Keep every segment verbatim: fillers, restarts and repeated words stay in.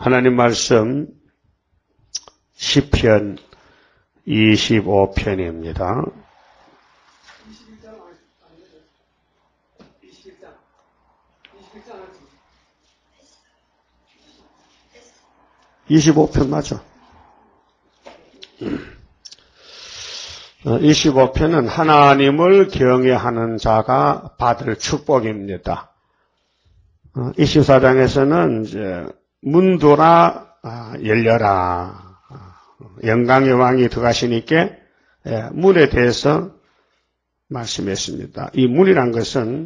하나님 말씀 시편 이십오 편입니다. 이십오 편 맞죠? 이십오 편은 하나님을 경외하는 자가 받을 축복입니다. 이십사 장에서는 이제 문도라 열려라, 영광의 왕이 들어가시니까 문에 대해서 말씀했습니다. 이 문이란 것은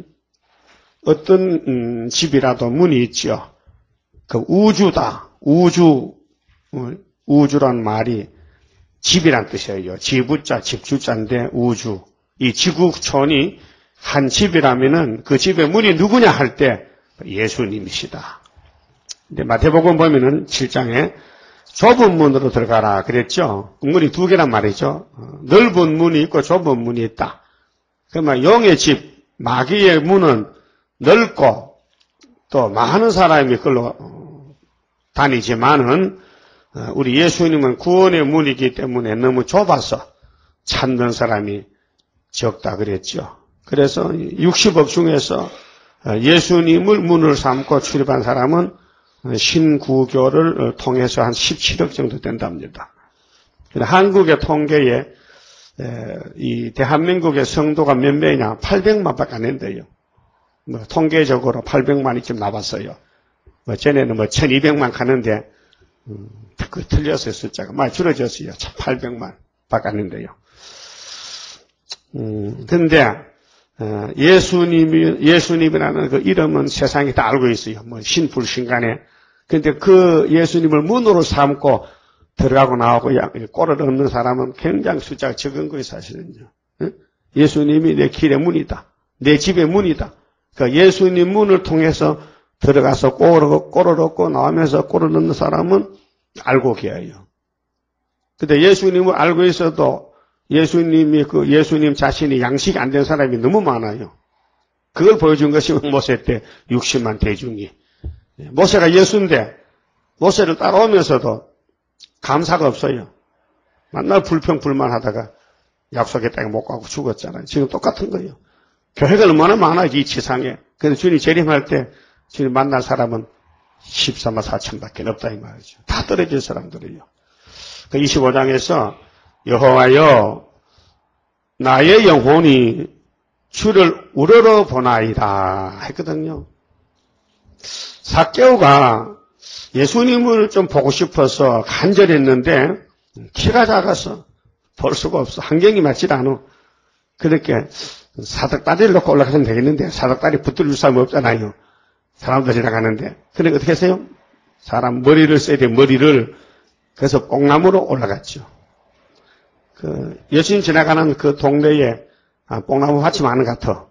어떤 집이라도 문이 있죠. 그 우주다. 우주, 우주란 말이 집이란 뜻이에요. 지부자, 집주자인데 우주. 이 지구촌이 한 집이라면은 그 집의 문이 누구냐 할 때 예수님이시다. 근데 마태복음 보면은 칠 장에 좁은 문으로 들어가라 그랬죠. 문이 두 개란 말이죠. 넓은 문이 있고 좁은 문이 있다. 그러면 용의 집, 마귀의 문은 넓고 또 많은 사람이 그걸로 다니지만은 우리 예수님은 구원의 문이기 때문에 너무 좁아서 찾는 사람이 적다 그랬죠. 그래서 육십억 중에서 예수님을 문을 삼고 출입한 사람은 신구교를 통해서 한 십칠억 정도 된답니다. 한국의 통계에 이 대한민국의 성도가 몇 명이냐? 팔백만밖에 안 된대요. 뭐 통계적으로 팔백만이쯤 나왔어요. 뭐 전에는 뭐 천이백만 가는데 음, 그 틀렸어요. 숫자가 많이 줄어졌어요. 팔백만밖에 안 된대요. 음, 근데 어, 예수님이 예수님이라는 그 이름은 세상이 다 알고 있어요. 뭐 신불신간에. 근데 그 예수님을 문으로 삼고 들어가고 나오고 꼴을 얻는 사람은 굉장히 숫자가 적은 거예요, 사실은요. 예수님이 내 길의 문이다. 내 집의 문이다. 그러니까 예수님 문을 통해서 들어가서 꼴을, 꼴을 얻고 나오면서 꼴을 얻는 사람은 알고 계어요. 근데 예수님을 알고 있어도 예수님이 그 예수님 자신이 양식이 안 된 사람이 너무 많아요. 그걸 보여준 것이 모세 때 육십만 대중이. 모세가 예수인데 모세를 따라오면서도 감사가 없어요. 맨날 불평불만하다가 약속의 땅에 못 가고 죽었잖아요. 지금 똑같은 거예요. 교회가 얼마나 많아 이 지상에. 그래서 주님 재림할 때 주님 만날 사람은 십삼만 사천밖에 없다 이 말이죠. 다 떨어질 사람들이에요. 그 이십오 장에서 여호와여 나의 영혼이 주를 우러러 보나이다 했거든요. 삭개오가 예수님을 좀 보고 싶어서 간절했는데 키가 작아서 볼 수가 없어. 환경이 맞질 않아. 그렇게 사닥다리를 놓고 올라가면 되겠는데 사닥다리 붙들릴 사람이 없잖아요. 사람들 지나가는데. 그러니까 어떻게 했어요? 사람 머리를 써야 돼. 머리를. 그래서 뽕나무로 올라갔죠. 그 예수님 지나가는 그 동네에 아, 뽕나무 밭이 많은 것 같아.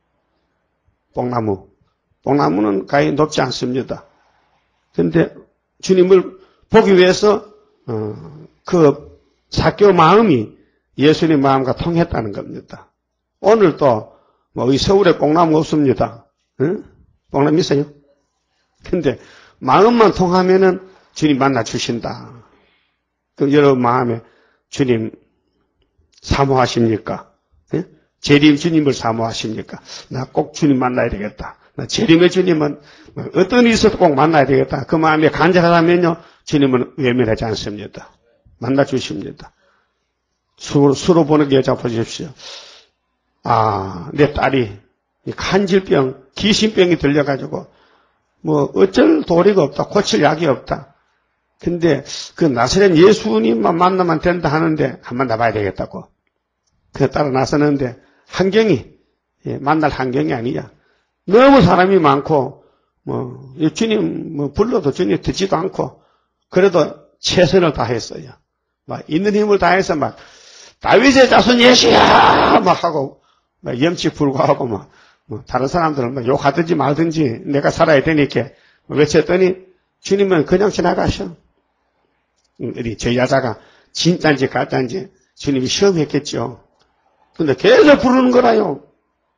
뽕나무. 뽕나무는 가히 높지 않습니다. 그런데 주님을 보기 위해서 어, 그 삭개오 마음이 예수님 마음과 통했다는 겁니다. 오늘도 뭐 이 서울에 뽕나무 없습니다. 응? 뽕나무 있어요? 근데 마음만 통하면은 주님 만나 주신다. 그럼 여러분 마음에 주님 사모하십니까? 예? 재림 주님을 사모하십니까? 나 꼭 주님 만나야 되겠다. 나 재림의 주님은 어떤 일이 있어도 꼭 만나야 되겠다. 그 마음에 간절하다면요, 주님은 외면하지 않습니다. 만나 주십니다. 수로, 수로 보는 여자 보십시오. 아, 내 딸이 간질병, 귀신병이 들려가지고 뭐 어쩔 도리가 없다. 고칠 약이 없다. 근데 그 나사렛 예수님만 만나면 된다 하는데 한번 나봐야 되겠다고. 그 따라 나서는데 환경이 예, 만날 환경이 아니야. 너무 사람이 많고 뭐 주님 뭐 불러도 주님 듣지도 않고 그래도 최선을 다했어요. 막 있는 힘을 다해서 막 다윗의 자손 예수야 막 하고 막 염치 불구하고 막 뭐 다른 사람들은 막 욕하든지 말든지 내가 살아야 되니까 외쳤더니 주님은 그냥 지나가셔. 우리 저 여자가 진짜인지 가짜인지 주님이 시험했겠죠. 근데 계속 부르는 거라요.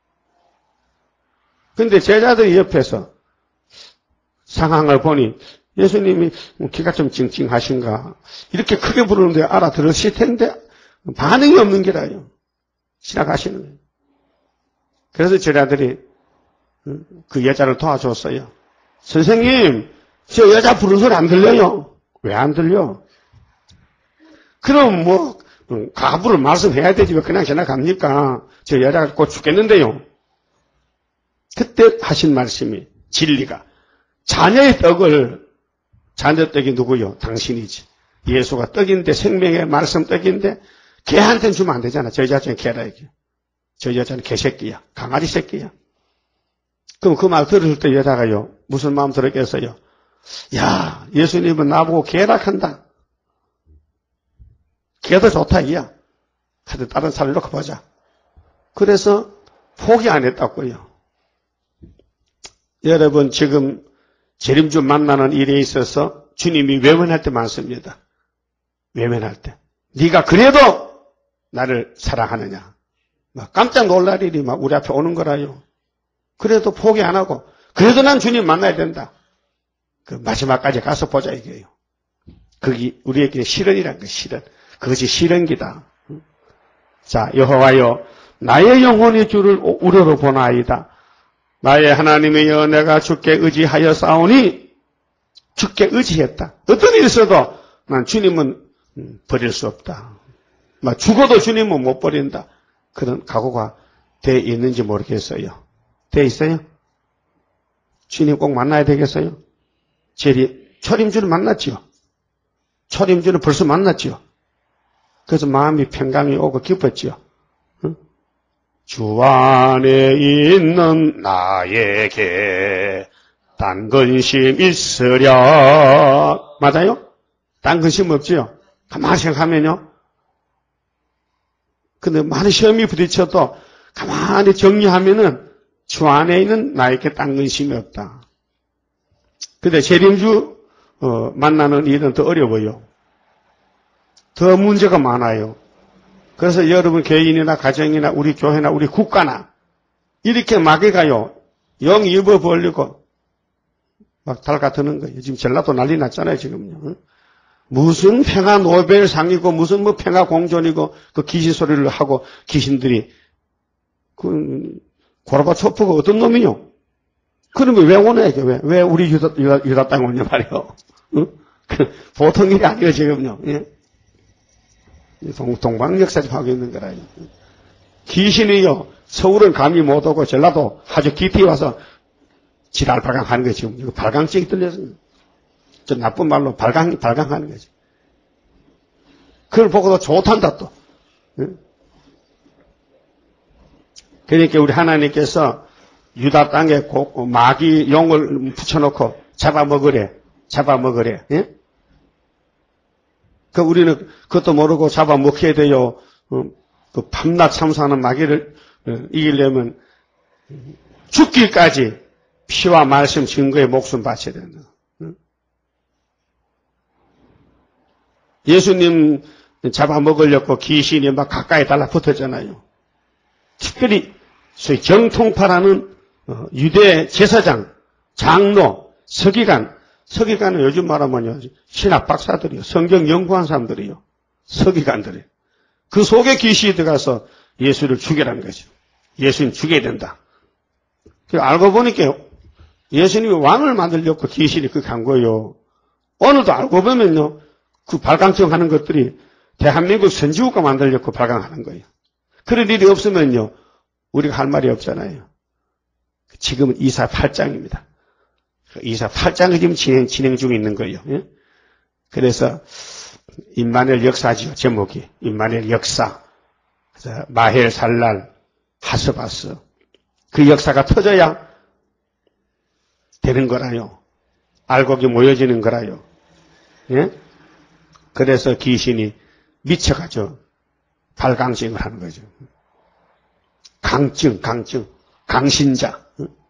근데 제자들이 옆에서 상황을 보니 예수님이 귀가 좀 찡찡하신가 이렇게 크게 부르는데 알아들으실 텐데 반응이 없는 게라요. 지나가시는 거예요. 그래서 저희 아들이 그 여자를 도와줬어요. 선생님, 저 여자 부르는 소리 안 들려요. 왜 안 들려? 그럼 뭐 가부를 말씀해야 되지 왜 그냥 지나갑니까? 저 여자가 곧 죽겠는데요. 그때 하신 말씀이 진리가 자녀의 떡을 자녀 떡이 누구요? 당신이지. 예수가 떡인데 생명의 말씀 떡인데 개한테는 주면 안 되잖아. 저 여자는 개라 이게. 저 여자는 개새끼야. 강아지 새끼야. 그럼 그 말 들을 때 여자가요. 무슨 마음 들었겠어요? 야, 예수님은 나보고 개락한다. 개도 좋다 이야. 하여튼 다른 사람을 놓고 보자. 그래서 포기 안 했다고요. 여러분 지금 재림주 만나는 일에 있어서 주님이 외면할 때 많습니다. 외면할 때. 네가 그래도 나를 사랑하느냐. 막 깜짝 놀랄 일이 막 우리 앞에 오는 거라요. 그래도 포기 안 하고 그래도 난 주님 만나야 된다. 그 마지막까지 가서 보자 이게요. 그게 우리에게 실현이란 거 실현. 그것이 실현기다. 자, 여호와여 나의 영혼이 주를 우러러 보나이다. 나의 하나님의 연애가 주께 의지하여 싸우니 주께 의지했다. 어떤 일이 있어도 난 주님은 버릴 수 없다. 막 죽어도 주님은 못 버린다. 그런 각오가 돼 있는지 모르겠어요. 돼 있어요? 주님 꼭 만나야 되겠어요? 제리 초림주를 만났지요. 초림주는 벌써 만났지요. 그래서 마음이 평강이 오고 기뻤지요. 응? 주 안에 있는 나에게 딴 근심 있으랴. 맞아요? 딴 근심 없지요? 가만히 생각하면요. 근데 많은 시험이 부딪혀도 가만히 정리하면은 주 안에 있는 나에게 딴 근심이 없다. 근데 재림주 어, 만나는 일은 더 어려워요. 더 문제가 많아요. 그래서 여러분 개인이나 가정이나 우리 교회나 우리 국가나 이렇게 마귀가요. 영 입어 벌리고 막 달가드는 거예요. 지금 전라도 난리 났잖아요. 지금요. 무슨 평화 노벨상이고 무슨 뭐 평화 공존이고 그 귀신 소리를 하고 귀신들이 그 고르바초프가 어떤 놈이요? 그러면 왜 오냐 이게 왜? 왜 우리 유다, 유다, 유다 땅에 오냐 말이요. 응? 그 보통 일이 아니에요 지금요. 예? 동, 동방 역사 좀 하고 있는 거라요. 귀신이요. 서울은 감히 못 오고 전라도 아주 깊이 와서 지랄 발광하는 거예요 지금. 이거 발광증이 들려서. 저 나쁜 말로 발광, 발광하는 거죠. 그걸 보고도 좋단다 또. 응? 그러니까 우리 하나님께서 유다 땅에 고, 마귀 용을 붙여놓고 잡아먹으래. 잡아먹으래. 예? 그 우리는 그것도 모르고 잡아먹혀야 돼요. 어, 그 밤낮 참수하는 마귀를 어, 이기려면 죽기까지 피와 말씀 증거에 목숨 바쳐야 된다. 어? 예수님 잡아먹으려고 귀신이 막 가까이 달라붙었잖아요. 특별히 소위 정통파라는 유대 제사장, 장로, 서기관, 서기관은 요즘 말하면요 신학 박사들이요, 성경 연구한 사람들이요, 서기관들이요. 그 속에 귀신이 들어가서 예수를 죽이라는 거죠. 예수님 죽여야 된다. 알고 보니까 예수님이 왕을 만들려고 귀신이 그렇게 한 거예요. 오늘도 알고 보면요, 그 발광증 하는 것들이 대한민국 선지국가 만들려고 발광하는 거예요. 그런 일이 없으면요, 우리가 할 말이 없잖아요. 지금은 이사 팔 장입니다. 이사 팔 장이 지금 진행, 진행 중에 있는 거예요. 예? 그래서 임마누엘 역사지요. 제목이 임마누엘 역사. 그래서 마헬 살랄 하스바스. 그 역사가 터져야 되는 거라요. 알곡이 모여지는 거라요. 예? 그래서 귀신이 미쳐가죠. 발광증을 하는 거죠. 강증, 강증, 강신자.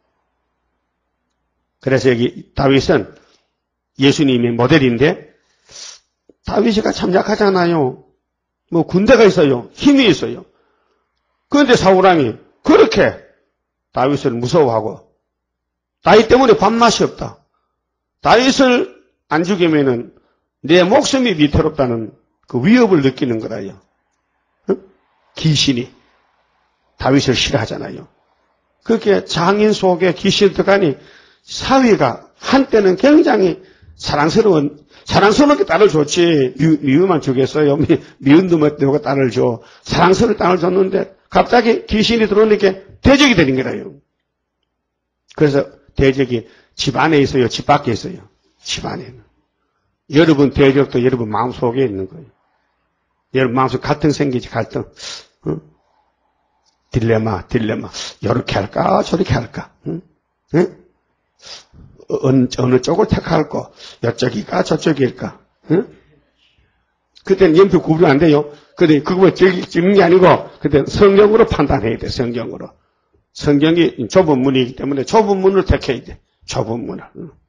그래서 여기 다윗은 예수님의 모델인데 다윗이가 참 약하잖아요. 뭐 군대가 있어요. 힘이 있어요. 그런데 사울왕이 그렇게 다윗을 무서워하고 다윗 때문에 밥맛이 없다. 다윗을 안 죽이면은 내 목숨이 위태롭다는 그 위협을 느끼는 거라요. 어? 귀신이. 다윗을 싫어하잖아요. 그렇게 장인 속에 귀신이 들어가니 사위가 한때는 굉장히 사랑스러운, 사랑스럽게 딸을 줬지. 미, 미움만 주겠어요. 미, 미운 놈을 누가 딸을 줘. 사랑스러운 딸을 줬는데 갑자기 귀신이 들어오니까 대적이 되는 거라요. 그래서 대적이 집 안에 있어요? 집 밖에 있어요? 집 안에는. 여러분 대적도 여러분 마음속에 있는 거예요. 여러분 마음속에 갈등 생기지, 갈등. 어? 딜레마, 딜레마. 이렇게 할까? 저렇게 할까? 응? 응? 어느, 어느 쪽을 택할까? 이쪽일까? 저쪽일까? 응? 그때는 연필 구분 안 돼요. 근데 그거 찍는 게 아니고, 그때 성경으로 판단해야 돼, 성경으로. 성경이 좁은 문이기 때문에 좁은 문을 택해야 돼. 좁은 문을.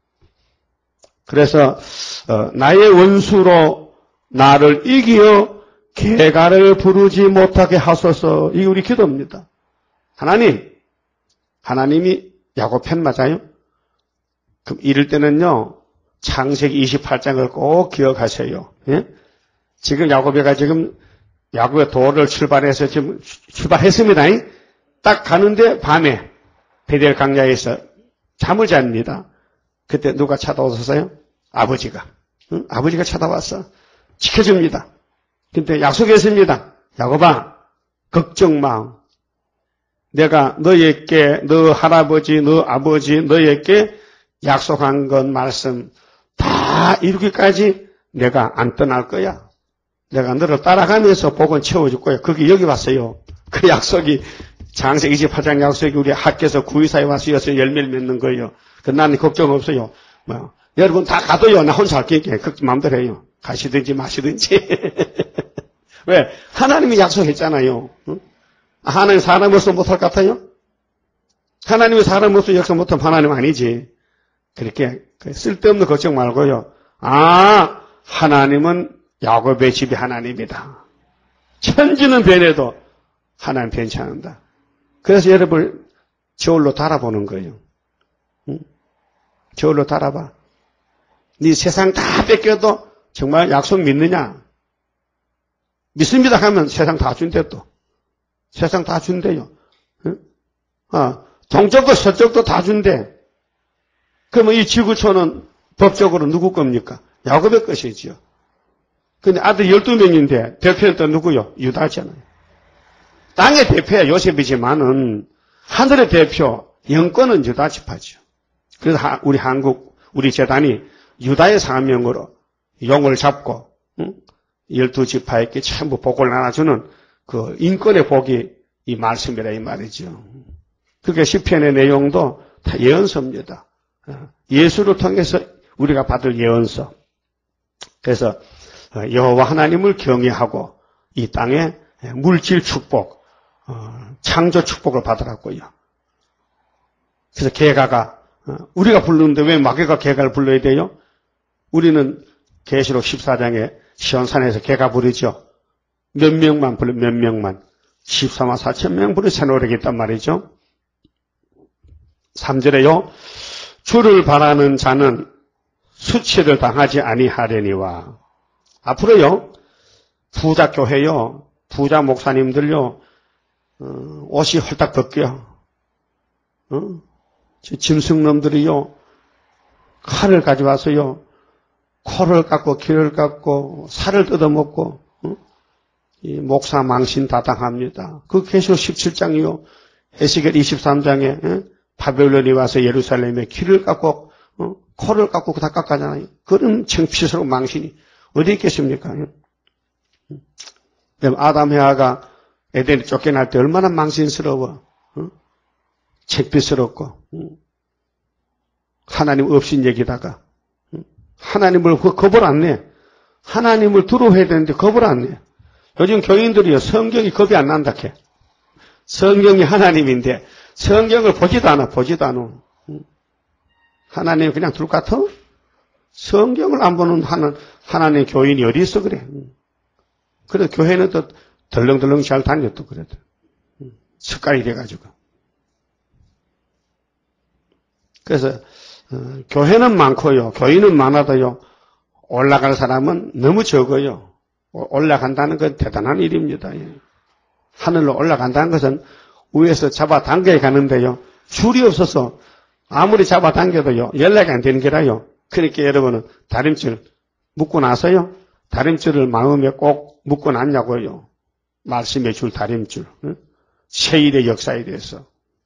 그래서, 어, 나의 원수로 나를 이기어 개가를 부르지 못하게 하소서. 이게 우리 기도입니다. 하나님, 하나님이 야곱 편 맞아요? 그럼 이럴 때는요, 창세기 이십팔 장을 꼭 기억하세요. 예? 지금 야곱이가 지금 야곱의 도를 출발해서 지금 출발했습니다. 딱 가는데 밤에 베델 강야에서 잠을 잡니다. 그때 누가 찾아오셨어요? 아버지가. 응? 아버지가 찾아왔어. 지켜줍니다. 근데 약속했습니다. 야곱아, 걱정 마. 내가 너에게, 너 할아버지, 너 아버지, 너에게 약속한 것 말씀 다 이루기까지 내가 안 떠날 거야. 내가 너를 따라가면서 복은 채워줄 거야. 그게 여기 왔어요. 그 약속이 창세기 이십팔 장 약속이 우리 학교에서 구의사에 와서 여기서 열매를 맺는 거예요. 그 나는 걱정 없어요. 뭐 여러분 다 가도요. 나 혼자 할게. 걱정 마음대로 해요. 가시든지 마시든지. 왜? 하나님이 약속했잖아요. 응? 하나님 사람 없으면 못할 것 같아요? 하나님이 사람 없으면 역사 못하면 하나님 아니지. 그렇게 쓸데없는 걱정 말고요. 아, 하나님은 야곱의 집이 하나님이다. 천지는 변해도 하나님 괜찮은다. 그래서 여러분 저울로 달아보는 거예요. 응? 저울로 달아봐. 네 세상 다 뺏겨도 정말 약속 믿느냐? 믿습니다 하면 세상 다 준대 또. 세상 다 준대요. 응? 아, 동쪽도 서쪽도 다 준대. 그러면 이 지구촌은 법적으로 누구 겁니까? 야곱의 것이지요. 근데 아들 열두 명인데 대표는 또 누구요? 유다잖아요. 땅의 대표야 요셉이지만은 하늘의 대표, 영권은 유다 지파죠. 그래서 우리 한국, 우리 재단이 유다의 사명으로 용을 잡고 응? 열두 지파에게 전부 복을 나눠주는 그 인권의 복이 이 말씀이라 이 말이죠. 그게 시편의 내용도 다 예언서입니다. 예수를 통해서 우리가 받을 예언서. 그래서 여호와 하나님을 경외하고 이 땅에 물질 축복, 창조 축복을 받으라고요. 그래서 개가가 우리가 부르는데 왜 마귀가 개가를 불러야 돼요? 우리는 계시록 십사 장에 시온산에서 개가 부르죠. 몇 명만 불러, 몇 명만. 십사만 사천 명 부르 새노래가 있단 말이죠. 삼 절에요. 주를 바라는 자는 수치를 당하지 아니하려니와. 앞으로요. 부자 교회요. 부자 목사님들요. 어, 옷이 홀딱 벗겨. 어? 짐승놈들이요. 칼을 가져와서요. 코를 깎고 귀를 깎고 살을 뜯어먹고 어? 이 목사 망신 다 당합니다. 그 계시록 십칠 장이요. 에스겔 이십삼 장에 어? 바벨론이 와서 예루살렘에 귀를 깎고 어? 코를 깎고 다 깎아잖아요. 그런 창피스러운 망신이 어디 있겠습니까? 아담 해아가 에덴에 쫓겨날 때 얼마나 망신스러워. 어? 창피스럽고 어? 하나님 없인 얘기다가 하나님을 겁을 안 내. 하나님을 두려워해야 되는데 겁을 안 내. 요즘 교인들이요, 성경이 겁이 안 난다 해. 성경이 하나님인데 성경을 보지도 않아, 보지도 않아. 하나님 그냥 둘 같아? 성경을 안 보는 하는 하나님 교인이 어디 있어 그래. 그래 교회는 또 덜렁덜렁 잘 다녀 또 그래도 습관이 돼가지고. 그래서 어, 교회는 많고요, 교인은 많아도요. 올라갈 사람은 너무 적어요. 올라간다는 건 대단한 일입니다. 하늘로 올라간다는 것은 위에서 잡아당겨야 가는데요. 줄이 없어서 아무리 잡아당겨도요. 연락이 안 되는 게라요. 그러니까 여러분은 다림줄 묶고 나서요. 다림줄을 마음에 꼭 묶고 놨냐고요. 말씀의 줄 다림줄. 세일의 역사에 대해서.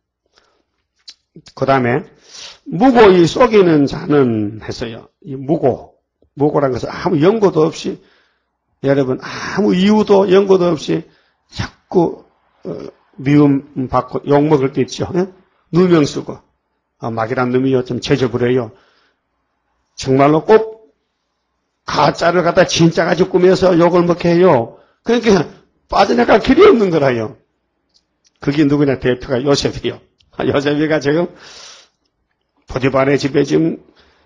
그 다음에 무고히 속이는 자는 했어요. 이 무고. 무고란 것은 아무 연고도 없이 여러분 아무 이유도 연고도 없이 자꾸 어, 미움 받고 욕먹을 때 있죠. 예? 누명 쓰고 아, 막이란 놈이요 좀 제져부려요. 정말로 꼭 가짜를 갖다 진짜 가지고 꾸며서 욕을 먹게 해요. 그러니까 빠져나갈 길이 없는 거라요. 그게 누구냐? 대표가 요셉이요. 요셉이가 지금 보디발의 집에 지금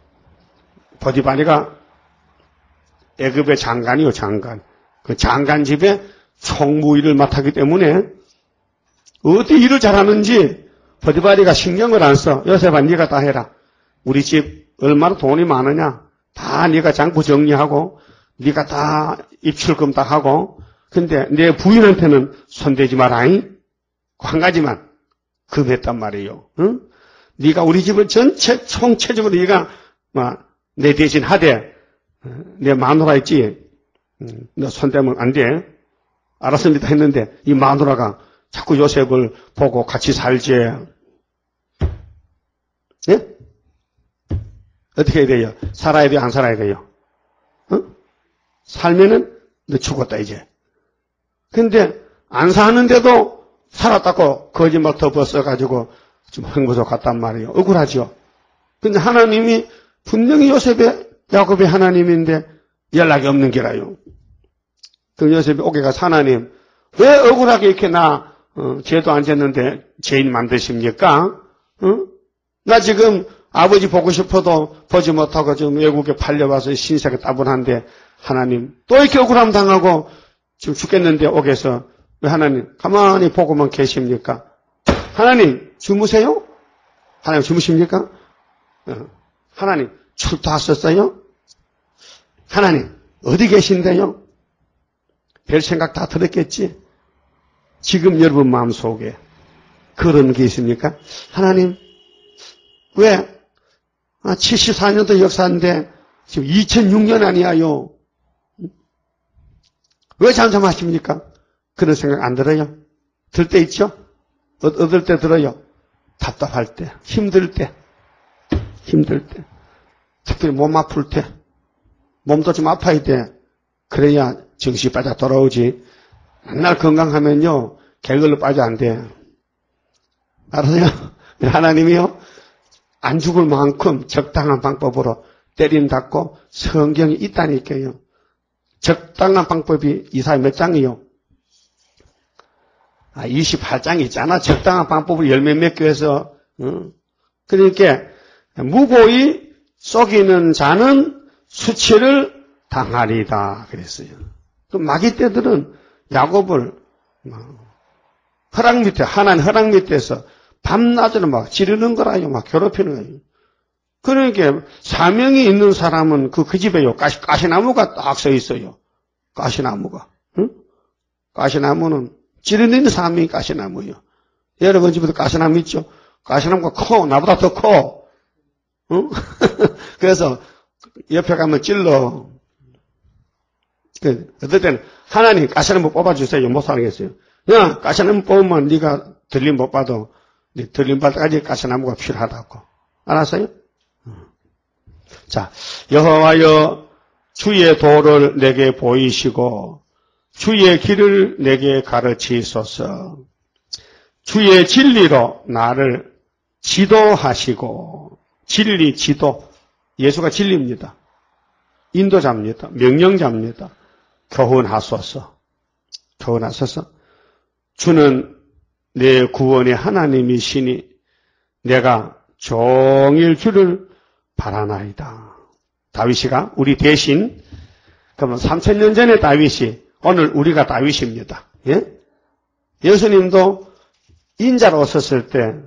보디발이가 애굽의 장관이요, 장관. 그 장관 집에 총무일을 맡았기 때문에 어디 일을 잘하는지 보디발이가 신경을 안 써. 요셉아, 네가 다 해라. 우리 집 얼마나 돈이 많으냐? 다 네가 장부 정리하고 네가 다 입출금 다 하고. 근데 내 부인한테는 손대지 마라잉. 한 가지만 금했단 말이에요. 응? 네가 우리 집을 전체 총체적으로 네가 내 대신 하되 내 마누라 있지. 너 손대면 안 돼. 알았습니다 했는데 이 마누라가 자꾸 요셉을 보고 같이 살지. 예? 어떻게 해야 돼요? 살아야 돼요? 안 살아야 돼요? 어? 살면은 너 죽었다 이제. 근데 안 사는데도 살았다고 거짓말 덮어써가지고 좀 흥부소 갔단 말이에요. 억울하죠. 근데 하나님이 분명히 요셉의 야곱의 하나님인데 연락이 없는 게라요. 그 요셉이 오게 가서 하나님 왜 억울하게 이렇게 나 어, 죄도 안 졌는데 죄인 만드십니까? 어? 나 지금 아버지 보고 싶어도 보지 못하고 지금 외국에 팔려와서 신세가 따분한데 하나님 또 이렇게 억울함 당하고 지금 죽겠는데 오게서 왜 하나님 가만히 보고만 계십니까? 하나님 주무세요? 하나님 주무십니까? 어. 하나님 출두하셨어요? 하나님 어디 계신데요? 별 생각 다 들었겠지? 지금 여러분 마음속에 그런 게 있습니까? 하나님 왜 칠십사 년도 역사인데 지금 이천육 년 아니야요? 왜 잠잠하십니까? 그런 생각 안 들어요? 들 때 있죠? 어떨 때 들어요? 답답할 때, 힘들 때, 힘들 때, 특별히 몸 아플 때, 몸도 좀 아파야 돼. 그래야 정신이 빠져 돌아오지. 맨날 건강하면요, 개걸로 빠져 안 돼. 알아서요? 하나님이요, 안 죽을 만큼 적당한 방법으로 때림 닫고 성경이 있다니까요. 적당한 방법이 이사야 몇 장이요? 아, 이십팔 장 있잖아. 적당한 방법을 열몇 몇 교에서. 어? 그러니까 무고히 속이는 자는 수치를 당하리다 그랬어요. 그 마귀 떼들은 야곱을 허락 밑에 하나님 허락 밑에서 밤낮으로 막 지르는 거라요. 막 괴롭히는 거예요. 그러니까 사명이 있는 사람은 그, 그 집에요. 가시, 가시나무가 딱 서 있어요. 가시나무가. 응? 가시나무는 찌르는 사람이 가시나무예요. 여러분 집에도 가시나무 있죠? 가시나무가 커. 나보다 더 커. 응? 그래서 옆에 가면 찔러. 그, 어떨 때는 하나님 가시나무 뽑아주세요. 못 살겠어요. 야, 가시나무 뽑으면 네가 들림 못 받아. 네 들림 받을 때까지 가시나무가 필요하다고. 알았어요? 자, 여호와여 주의 도를 내게 보이시고 주의 길을 내게 가르치소서. 주의 진리로 나를 지도하시고. 진리, 지도. 예수가 진리입니다. 인도자입니다. 명령자입니다. 교훈하소서. 교훈하소서. 주는 내 구원의 하나님이시니 내가 종일 주를 바라나이다. 다윗이가 우리 대신, 그러면 삼천 년 전에 다윗이, 오늘 우리가 다윗입니다. 예? 예수님도 인자로 오셨을 때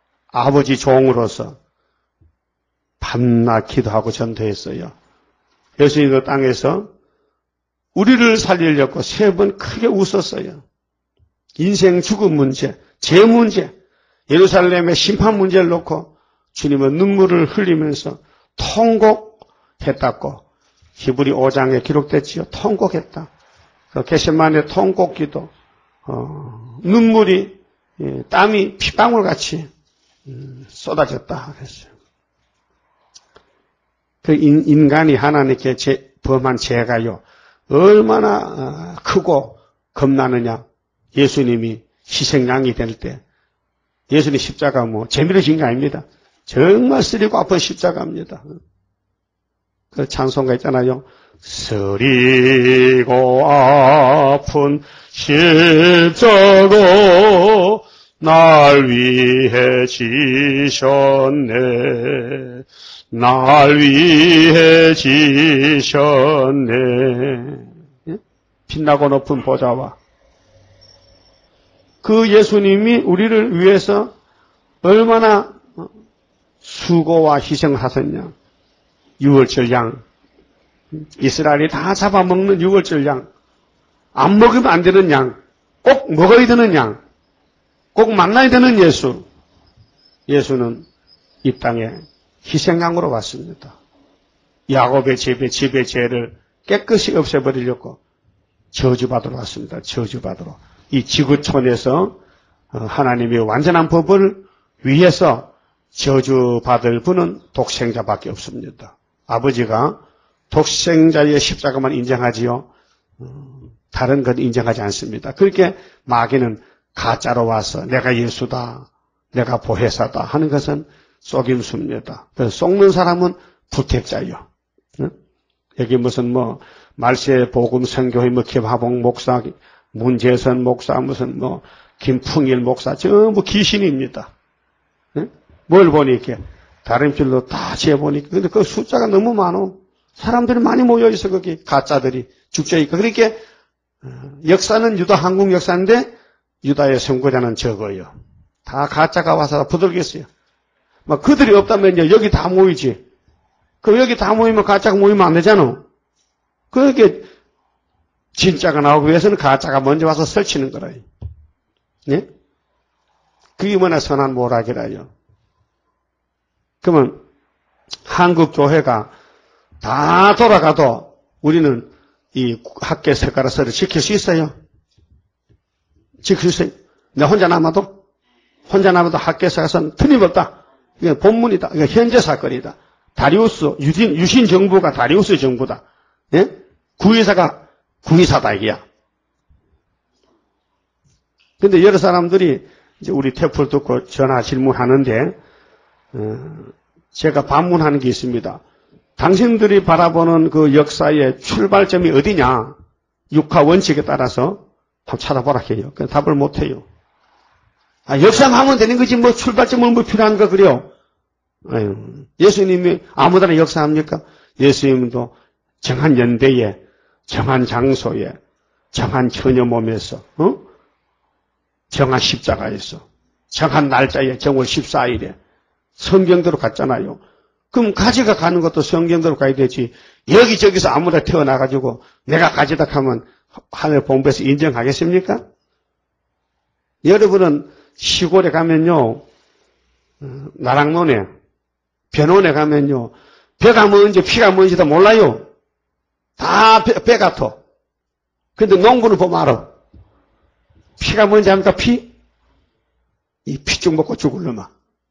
아버지 종으로서 밤낮 기도하고 전도했어요. 예수님도 땅에서 우리를 살리려고 세 번 크게 웃었어요. 인생 죽음 문제, 죄 문제, 예루살렘의 심판 문제를 놓고 주님은 눈물을 흘리면서 통곡했다고 히브리 오 장에 기록됐지요. 통곡했다. 그 겟세마네 통곡기도 어, 눈물이 예, 땀이 핏방울같이 음, 쏟아졌다 그랬어요. 그 인, 인간이 하나님께 제, 범한 죄가요 얼마나 어, 크고 겁나느냐. 예수님이 희생양이 될 때 예수님 십자가 뭐 재미로 진 게 아닙니다. 정말 쓰리고 아픈 십자가입니다. 그 찬송가 있잖아요. 쓰리고 아픈 십자가 날 위해 지셨네. 날 위해 지셨네. 빛나고 높은 보좌와 그 예수님이 우리를 위해서 얼마나 수고와 희생을 하셨냐. 유월절 양. 이스라엘이 다 잡아먹는 유월절 양. 안 먹으면 안 되는 양. 꼭 먹어야 되는 양. 꼭 만나야 되는 예수. 예수는 이 땅에 희생양으로 왔습니다. 야곱의 집에, 집의 죄를 깨끗이 없애버리려고 저주받으러 왔습니다. 저주받으러. 이 지구촌에서 하나님의 완전한 법을 위해서 저주받을 분은 독생자밖에 없습니다. 아버지가 독생자의 십자가만 인정하지요. 다른 건 인정하지 않습니다. 그렇게 마귀는 가짜로 와서 내가 예수다, 내가 보혜사다 하는 것은 속임수입니다. 그래서 속는 사람은 부택자요. 여기 무슨 뭐 말세 복음 선교회 뭐 김하봉 목사, 문재선 목사, 무슨 뭐 김풍일 목사 전부 귀신입니다. 뭘 보니 이렇게 다른 필로 다 재보니까 근데 그 숫자가 너무 많어. 사람들이 많이 모여 있어 거기 가짜들이 죽져 있고 그렇게 역사는 유다 한국 역사인데 유다의 선구자는 적어요. 다 가짜가 와서 부들겠어요. 막 그들이 없다면요 여기 다 모이지. 그 여기 다 모이면 가짜가 모이면 안 되잖아. 그렇게 진짜가 나오기 위해서는 가짜가 먼저 와서 설치는 거라요. 네? 그게 뭐나 선한 모락이라요. 그러면 한국 교회가 다 돌아가도 우리는 이 학계 석가라서를 지킬 수 있어요. 지킬 수 있어요. 내가 혼자 남아도 혼자 남아도 학계 석가라서는 틀림없다. 이게 본문이다. 이게 현재 사건이다. 다리우스 유신 유신 정부가 다리우스 정부다. 예? 구의사가 구의사다 이게야. 근데 여러 사람들이 이제 우리 테프를 듣고 전화 질문하는데 어, 제가 반문하는 게 있습니다. 당신들이 바라보는 그 역사의 출발점이 어디냐? 육하 원칙에 따라서 한번 찾아보라 해요. 그냥 답을 못 해요. 아, 역사만 하면 되는 거지 뭐 출발점은 뭐 필요한가 그래요? 아유, 예수님이 아무데나 역사합니까? 예수님도 정한 연대에, 정한 장소에, 정한 처녀 몸에서, 어? 정한 십자가에서, 정한 날짜에 정월 십사 일에 성경대로 갔잖아요. 그럼 가지가 가는 것도 성경대로 가야 되지. 여기저기서 아무나 태어나가지고 내가 가지다 하면 하늘 본부에서 인정하겠습니까? 여러분은 시골에 가면요, 나락논에, 변원에 가면요, 배가 뭔지 피가 뭔지도 몰라요. 다 배, 배 같아. 근데 농부는 보면 알아. 피가 뭔지 압니까? 피? 이 피죽 먹고 죽을 놈아.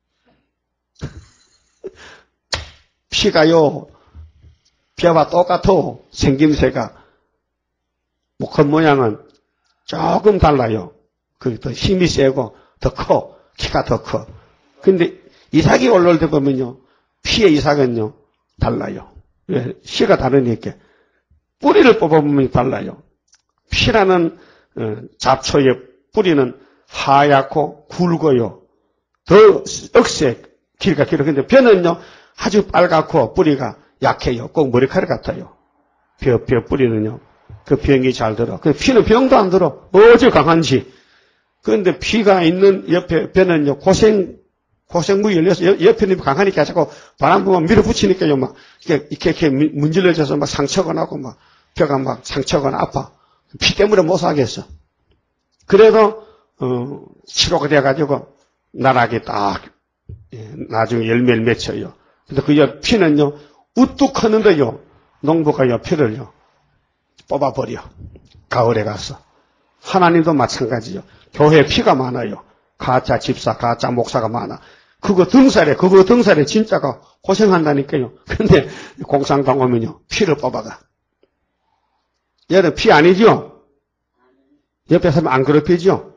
피가요, 뼈와 똑같아. 생김새가. 뭐, 겉모양은 조금 달라요. 그게 더 힘이 세고, 더 커. 키가 더 커. 근데 이삭이 올라올 때 보면요, 피의 이삭은요, 달라요. 왜? 씨가 다르니까. 뿌리를 뽑아보면 달라요. 피라는 어, 잡초의 뿌리는 하얗고 굵어요. 더 억색, 길가 길어. 근데 벼는요, 아주 빨갛고 뿌리가 약해요. 꼭 머리카락 같아요. 벼, 벼 뿌리는요. 그 병이 잘 들어. 그 피는 병도 안 들어. 어찌 강한지. 그런데 피가 있는 옆에 벼는요, 고생 고생문이 열려서 옆에 님 강하니까 자꾸 바람 불면 밀어붙이니까요, 막, 이렇게, 이렇게, 이렇게 문질러져서 막 상처가 나고 막, 뼈가 막 상처가 나 아파. 피 때문에 못 살겠어. 그래도, 어, 치료가 돼가지고, 나락이 딱, 예, 나중에 열매를 맺혀요. 근데 그 피는요, 우뚝 크는데요, 농부가요, 피를요, 뽑아버려. 가을에 가서. 하나님도 마찬가지요. 교회에 피가 많아요. 가짜 집사, 가짜 목사가 많아. 그거 등살에, 그거 등살에 진짜가 고생한다니까요. 근데 공상당 오면요, 피를 뽑아가. 얘는 피 아니죠? 옆에 사람 안 괴롭히죠?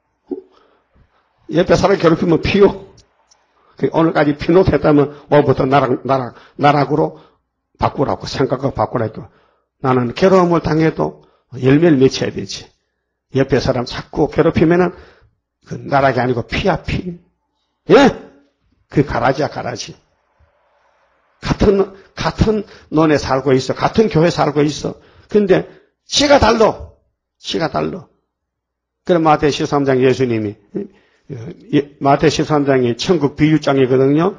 옆에 사람 괴롭히면 피요. 오늘까지 피 못했다면 오늘부터 나락, 나락, 나락으로 바꾸라고, 생각을 바꾸라고. 나는 괴로움을 당해도 열매를 맺혀야 되지. 옆에 사람 자꾸 괴롭히면은 그 나락이 아니고 피야, 피. 예? 그 가라지야, 가라지. 같은, 같은 논에 살고 있어. 같은 교회 살고 있어. 근데 씨가 달라. 씨가 달라. 그래, 마태 십삼 장 예수님이, 마태 십삼 장이 천국 비유장이거든요.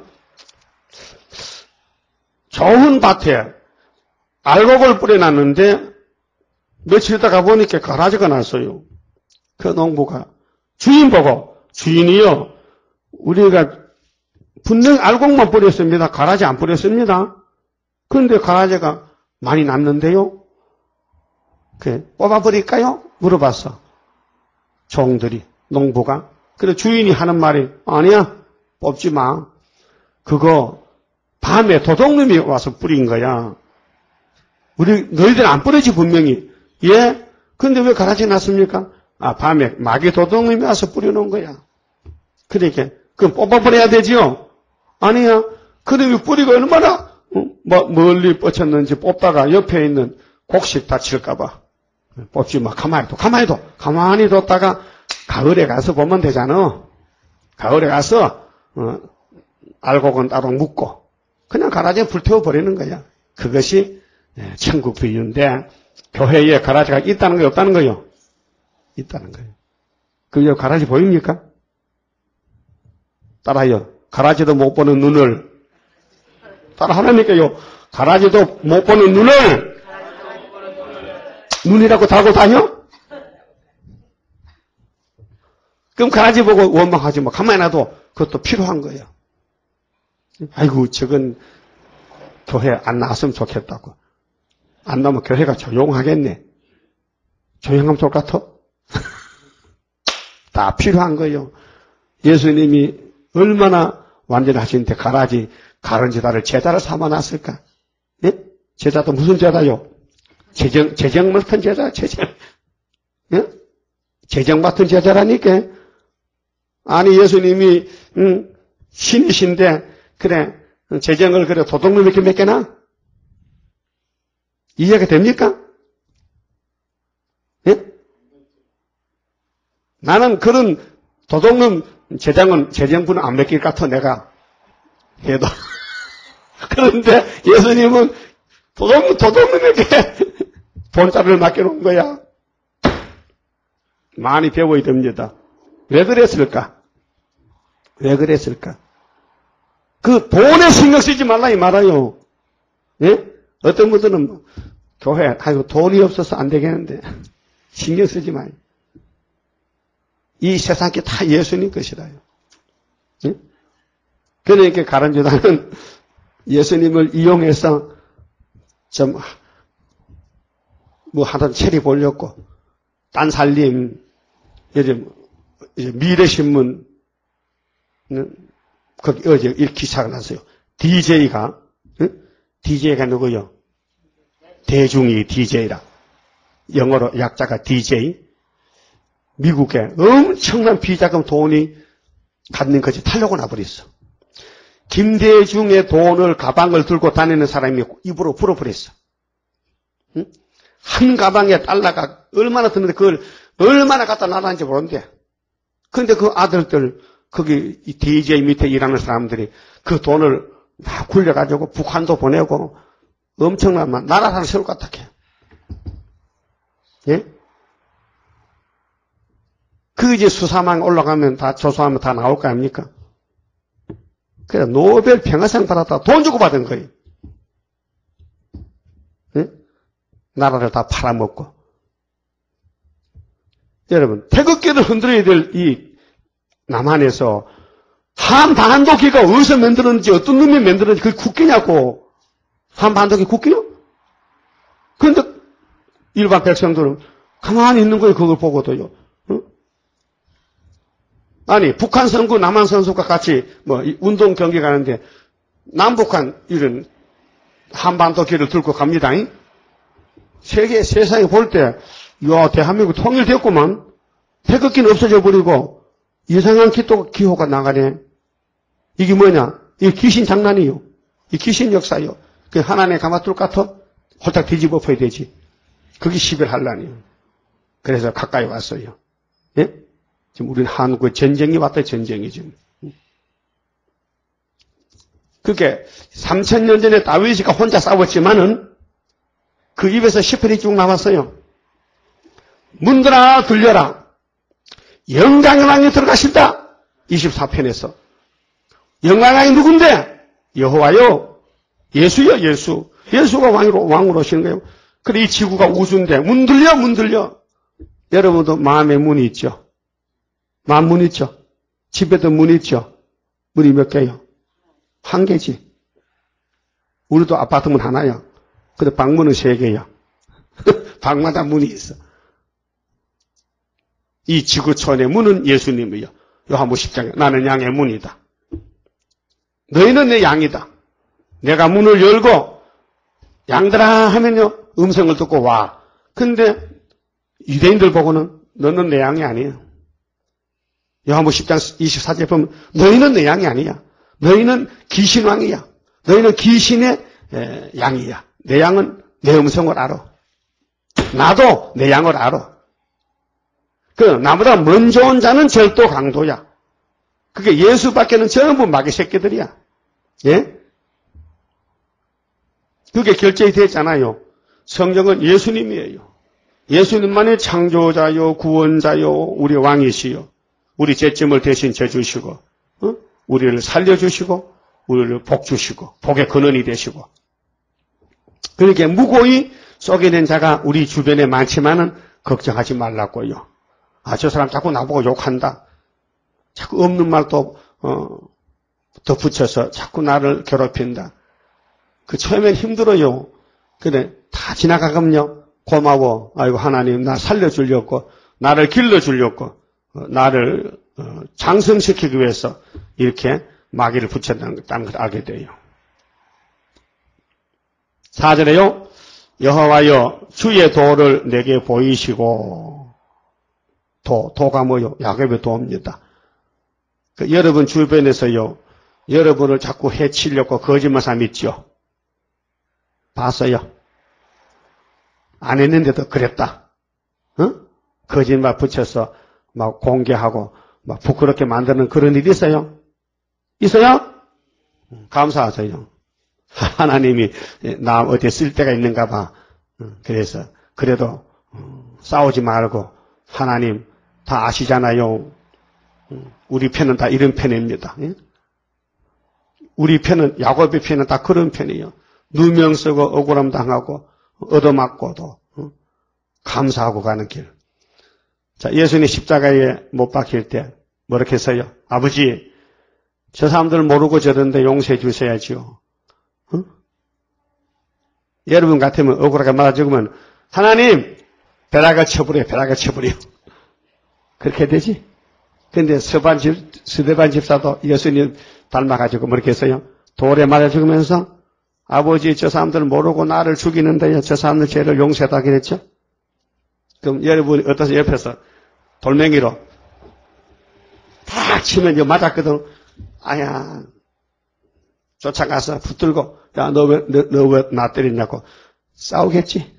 좋은 밭에 알곡을 뿌려놨는데 며칠 있다가 보니까 가라지가 났어요. 그 농부가 주인 보고, 주인이요, 우리가 분명히 알곡만 뿌렸습니다. 가라지 안 뿌렸습니다. 그런데 가라지가 많이 났는데요. 그 뽑아버릴까요? 물어봤어. 종들이, 농부가. 그래 주인이 하는 말이, 아니야, 뽑지 마. 그거 밤에 도둑놈이 와서 뿌린 거야. 우리 너희들 안 뿌리지 분명히. 예? 근데 왜 가라지 났습니까? 아, 밤에 마귀 도둑놈이 와서 뿌려놓은 거야. 그러니까 그럼 뽑아버려야 되지요? 아니야. 그놈이 뿌리고 얼마나 뭐 멀리 뻗쳤는지 뽑다가 옆에 있는 곡식 다칠까봐 뽑지 마. 가만히 둬. 가만히 둬. 가만히 뒀다가 가을에 가서 보면 되잖아. 가을에 가서 어, 알곡은 따로 묻고 그냥 가라지에 불태워버리는 거야. 그것이 천국 비유인데 교회에 가라지가 있다는 거요? 없다는 거요? 있다는 거예요. 그게 가라지 보입니까? 따라요. 가라지도 못 보는 눈을 따라하라니까요. 가라지도 못 보는 눈을 눈이라고 달고 다녀? 그럼 가라지 보고 원망하지 뭐. 가만히 놔도 그것도 필요한 거예요. 아이고 저건 교회 안 나왔으면 좋겠다고. 안 나오면 교회가 조용하겠네. 조용하면 좋을 것 같아? 다 필요한 거예요. 예수님이 얼마나 완전하신데 가라지, 가른지다를 제자를 삼아놨을까? 예? 제자도 무슨 제자요? 재정, 재정 맡은 제자, 재정. 예? 재정 맡은 제자라니까. 아니, 예수님이, 음, 신이신데, 그래, 재정을 그래, 도둑놈 이렇게 맡겨놔? 이해가 됩니까? 예? 나는 그런 도둑놈 재정은, 재정부는 안 맡길 것 같아, 내가. 해도. 그런데 예수님은 도둑, 도둑놈에게 돈자를 맡겨놓은 거야. 많이 배워야 됩니다. 왜 그랬을까? 왜 그랬을까? 그 돈에 신경 쓰지 말라, 이 말아요. 예? 어떤 분들은 뭐, 교회, 아이고, 돈이 없어서 안 되겠는데. 신경 쓰지 마요. 이 세상이 다 예수님 것이라요. 예? 그러니까 가룟유다는 예수님을 이용해서 좀, 뭐 하던 체리 보려고, 딴 살림, 이제, 이제 미래신문, 거기 어제 일 기사가 났어요. 디제이가, 응? 디제이가 누구요? 대중이 디제이라. 영어로 약자가 디제이. 미국에 엄청난 비자금 돈이 갖는 것이 타려고 나버렸어. 김대중의 돈을 가방을 들고 다니는 사람이 입으로 불어버렸어. 응? 한 가방에 달러가 얼마나 드는데 그걸 얼마나 갖다 놔놨는지 모르는데. 그런데 그 아들들, 거기 이 디제이 밑에 일하는 사람들이 그 돈을 다 굴려가지고 북한도 보내고 엄청난 나라 하나 세울 것 같아. 예? 그 이제 수사망 올라가면 다 조사하면 다 나올 거 아닙니까? 그래서 노벨 평화상 받았다가 돈 주고 받은 거예요. 네? 나라를 다 팔아먹고. 여러분, 태극기를 흔들어야 될 이 남한에서 한반도기가 어디서 만들었는지 어떤 놈이 만들었는지 그게 국기냐고. 한반도기 국기요? 그런데 일반 백성들은 가만히 있는 거예요. 그걸 보고도요. 어? 아니 북한 선수 남한 선수가 같이 뭐 운동 경기 가는데 남북한 이런 한반도기를 들고 갑니다. 세계 세상에 볼 때 야 대한민국 통일됐구만. 태극기는 없어져 버리고 이상한 기도 기호가 나가네. 이게 뭐냐? 이게 귀신 장난이요. 이 귀신 역사요. 그 하나님의 가마둘 같아 홀딱 뒤집어 엎어야 되지. 그게 십일한란이요. 그래서 가까이 왔어요. 예? 지금 우리는 한국에 전쟁이 왔다, 전쟁이 지금. 그게 삼천 년 전에 다윗이가 혼자 싸웠지만은 그 입에서 시편이 쭉 나왔어요. 문들아 들려라. 영광의 왕이 들어가신다. 이십사 편에서. 영광의 왕이 누군데? 여호와요. 예수요, 예수. 예수가 왕으로, 왕으로 오시는 거예요. 그래, 이 지구가 우주인데, 문 들려, 문 들려. 여러분도 마음에 문이 있죠? 마음 문 있죠? 집에도 문 있죠? 문이 몇 개요? 한 개지. 우리도 아파트 문 하나요. 근데 방문은 세 개요. 방마다 문이 있어. 이 지구촌의 문은 예수님이요. 요한복음 십 장에 나는 양의 문이다. 너희는 내 양이다. 내가 문을 열고 양들아 하면요 음성을 듣고 와. 근데 유대인들 보고는 너는 내 양이 아니야. 요한복음 십 장 이십사 절에 보면 너희는 내 양이 아니야. 너희는 귀신왕이야. 너희는 귀신의 양이야. 내 양은 내 음성을 알아. 나도 내 양을 알아. 그 나보다 먼저 온 자는 절도 강도야. 그게 예수밖에는 전부 마귀 새끼들이야. 예? 그게 결정이 됐잖아요. 성경은 예수님이에요. 예수님만이 창조자요, 구원자요, 우리 왕이시요. 우리 죄짐을 대신 져주시고, 어? 우리를 살려주시고, 우리를 복 주시고, 복의 근원이 되시고. 그렇게 무고히 쏘게된 자가 우리 주변에 많지만은 걱정하지 말라고요. 아, 저 사람 자꾸 나보고 욕한다. 자꾸 없는 말도 어, 덧붙여서 자꾸 나를 괴롭힌다. 그 처음엔 힘들어요. 근데 다 지나가면요. 고마워. 아이고 하나님 나 살려주려고 나를 길러주려고 어, 나를 어, 장성시키기 위해서 이렇게 마귀를 붙였다는 걸 알게 돼요. 사 절에요. 여호와여 주의 도를 내게 보이시고 도, 도가 뭐요? 야곱의 도입니다. 그 여러분 주변에서요, 여러분을 자꾸 해치려고 거짓말 사람 있죠? 봤어요? 안 했는데도 그랬다. 어? 거짓말 붙여서 막 공개하고 막 부끄럽게 만드는 그런 일이 있어요? 있어요? 감사하세요. 하나님이 나 어디에 쓸 데가 있는가 봐. 그래서 그래도 싸우지 말고 하나님 다 아시잖아요. 우리 편은 다 이런 편입니다. 우리 편은 야곱의 편은 다 그런 편이에요. 누명 쓰고 억울함 당하고 얻어맞고도 감사하고 가는 길. 자, 예수님 십자가에 못 박힐 때 뭐렇게 했어요? 아버지, 저 사람들 모르고 저런데 용서해 주셔야죠. 어? 여러분 같으면 억울하게 말아 적으면 하나님 벼락을 쳐버려, 벼락을 쳐버려. 그렇게 되지? 근데 서반 집, 스데반 집사도 예수님 닮아가지고 뭐렇게 했어요? 돌에 맞아 죽으면서 아버지 저 사람들 모르고 나를 죽이는데요. 저 사람들 죄를 용서하다 그랬죠? 그럼 여러분이 어떠서 옆에서 돌멩이로 탁 치면 요 맞았거든. 아야 쫓아가서 붙들고 야 너 왜 너 왜 나 때리냐고 싸우겠지?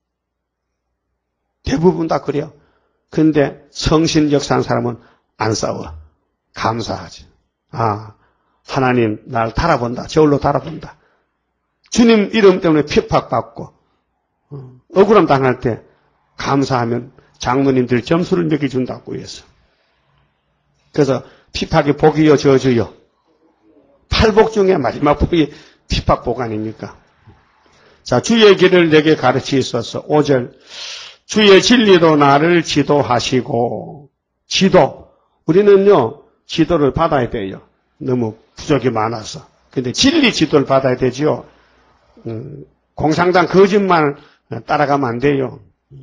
대부분 다 그래요. 근데 성신 역사한 사람은 안 싸워. 감사하지. 아, 하나님 날 달아본다. 저울로 달아본다. 주님 이름 때문에 핍박받고 억울함 당할 때 감사하면 장로님들 점수를 매겨준다고 해서. 그래서 핍박이 복이요 저주요? 팔복 중에 마지막 복이 핍박복 아닙니까? 자, 주의 길을 내게 가르치소서. 오 절. 주의 진리로 나를 지도하시고. 지도. 우리는요, 지도를 받아야 돼요. 너무 부족이 많아서. 근데 진리 지도를 받아야 되지요. 음, 공상당 거짓말 따라가면 안 돼요.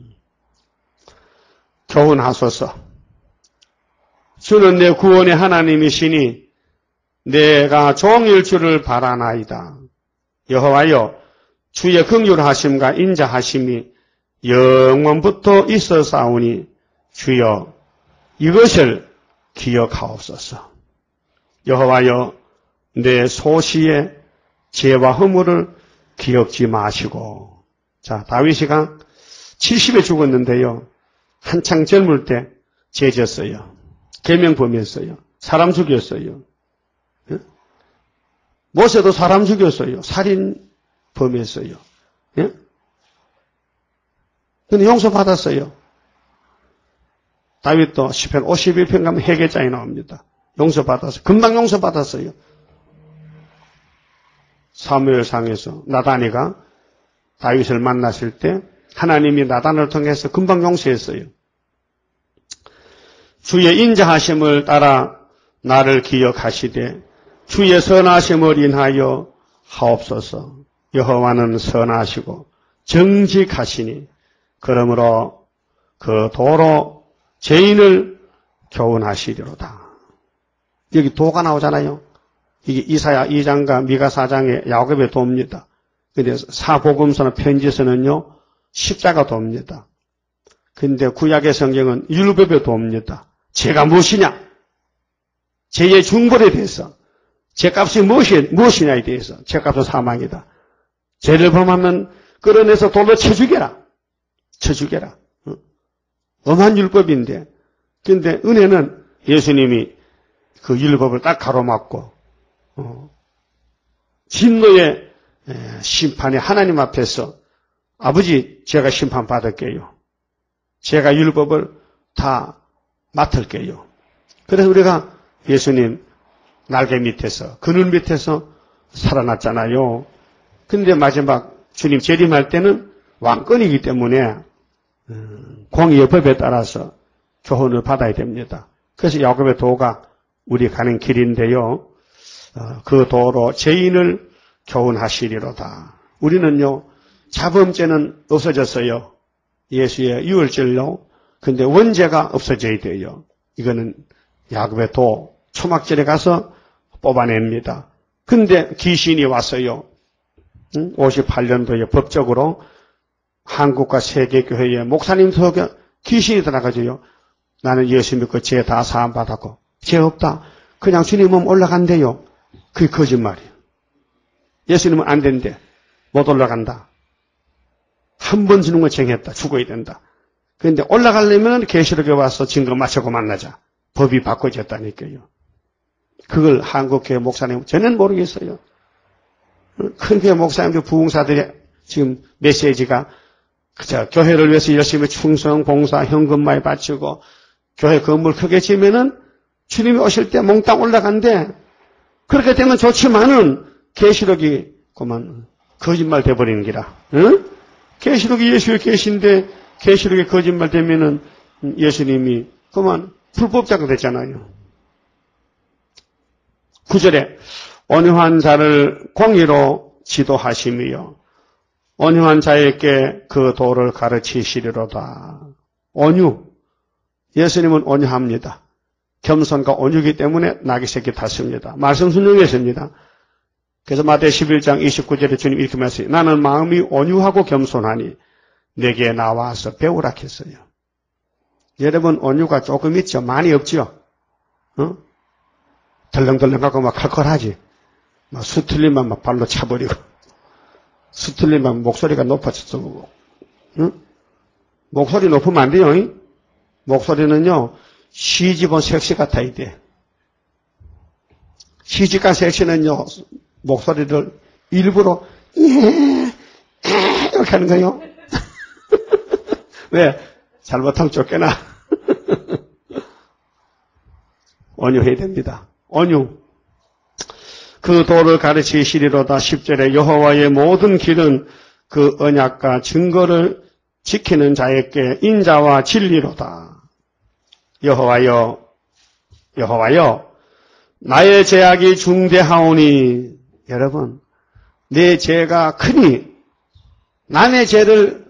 교훈하소서. 주는 내 구원의 하나님이시니 내가 종일 주를 바라나이다. 여호와여, 주의 긍휼하심과 인자하심이 영원부터 있어사오니 주여 이것을 기억하옵소서. 여호와여, 내 소시의 죄와 허물을 기억지 마시고. 자, 다윗이가 칠십에 죽었는데요. 한창 젊을 때 죄 졌어요. 계명범했어요. 사람 죽였어요. 예? 모세도 사람 죽였어요. 살인범했어요. 예? 근데 용서받았어요. 다윗도 시편 오십일 편 가면 회개장이 나옵니다. 용서받았어요. 금방 용서받았어요. 사무엘상에서 나단이가 다윗을 만났을 때 하나님이 나단을 통해서 금방 용서했어요. 주의 인자하심을 따라 나를 기억하시되 주의 선하심을 인하여 하옵소서. 여호와는 선하시고 정직하시니 그러므로 그 도로 죄인을 교훈하시리로다. 여기 도가 나오잖아요. 이게 이사야 이 장과 미가 사 장의 야곱의 도입니다. 근데 사복음서나 편지서는요, 십자가 도입니다. 근데 구약의 성경은 율법의 도입니다. 죄가 무엇이냐? 죄의 중벌에 대해서, 죄값이 무엇이, 무엇이냐에 대해서, 죄값은 사망이다. 죄를 범하면 끌어내서 돌로 쳐 죽여라. 쳐 죽여라. 엄한 율법인데, 근데 은혜는 예수님이 그 율법을 딱 가로막고, 어, 진노의 심판이 하나님 앞에서 아버지 제가 심판받을게요. 제가 율법을 다 맡을게요. 그래서 우리가 예수님 날개 밑에서 그늘 밑에서 살아났잖아요. 근데 마지막 주님 재림할 때는 왕권이기 때문에 공의의 법에 따라서 교훈을 받아야 됩니다. 그래서 야곱의 도가 우리 가는 길인데요. 그 도로 죄인을 교훈하시리로다. 우리는요, 자범죄는 없어졌어요. 예수의 유월절로. 근데 원죄가 없어져야 돼요. 이거는 야곱의 도, 초막절에 가서 뽑아냅니다. 근데 귀신이 왔어요. 오십팔 년도에 법적으로 한국과 세계교회에 목사님 속에 귀신이 들어가줘요. 나는 예수 믿고 죄 다 사함 받았고 죄 없다. 그냥 주님 몸 올라간대요. 그게 거짓말이에요. 예수님은 안 된대. 못 올라간다. 한 번 주는 건 정했다. 죽어야 된다. 그런데 올라가려면 계시록에 와서 증거 맞추고 만나자. 법이 바꿔졌다니까요. 그걸 한국교회 목사님 저는 모르겠어요. 큰 교회 목사님들 부흥사들이 지금 메시지가 그저 교회를 위해서 열심히 충성, 봉사, 현금 많이 바치고 교회 건물 크게 지으면은 주님이 오실 때 몽땅 올라간대. 그렇게 되면 좋지만은 계시록이 그만 거짓말 돼버리는 기라. 응? 계시록이 예수의 계신데 계시록이 거짓말 되면은 예수님이 그만 불법자가 됐잖아요. 구 절에 온유한 자를 공의로 지도하시며 온유한 자에게 그 도를 가르치시리로다. 온유. 예수님은 온유합니다. 겸손과 온유이기 때문에 나귀 새끼 탔습니다. 말씀 순종했습니다. 그래서 마태 십일 장 이십구 절에 주님 이렇게 말씀하세요. 나는 마음이 온유하고 겸손하니 내게 나와서 배우라 했어요. 여러분 온유가 조금 있죠? 많이 없죠? 어? 덜렁덜렁하고 막 칼칼하지? 막 수틀리면 막 발로 차버리고 수틀리면 목소리가 높아졌어 보고. 응? 목소리 높으면 안 돼요. 잉? 목소리는요 시집온 섹시 같아야 돼. 시집간 섹시는요 목소리를 일부러 이렇게 하는 거예요. 왜? 잘못하면 쫓겨나. 온유해야 됩니다. 온유. 그 도를 가르치시리로다. 십 절에 여호와의 모든 길은 그 언약과 증거를 지키는 자에게 인자와 진리로다. 여호와여, 여호와여, 나의 죄악이 중대하오니. 여러분, 내 죄가 크니 남의 죄를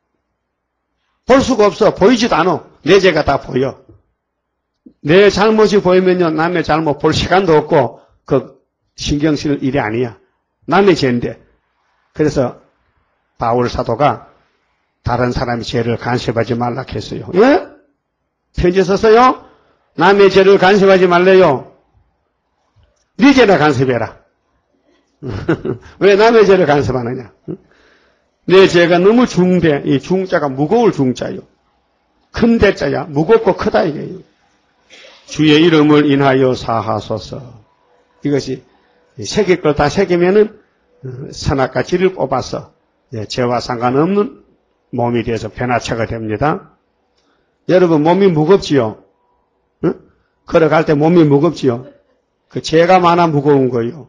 볼 수가 없어. 보이지도 않아. 내 죄가 다 보여. 내 잘못이 보이면요, 남의 잘못 볼 시간도 없고, 그 신경 쓸 일이 아니야. 남의 죄인데. 그래서 바울 사도가 다른 사람의 죄를 간섭하지 말라 했어요. 예? 편지 썼어요? 남의 죄를 간섭하지 말래요. 네 죄나 간섭해라. 왜 남의 죄를 간섭하느냐? 내 죄가 너무 중대, 이 중자가 무거울 중자요. 큰 대자야. 무겁고 크다 이게요. 주의 이름을 인하여 사하소서. 이것이 새길 걸 다 새기면은 선악과 질을 뽑아서 죄와 상관없는 몸이 되어서 변화체가 됩니다. 여러분 몸이 무겁지요? 응? 걸어갈 때 몸이 무겁지요? 그 죄가 많아 무거운 거요.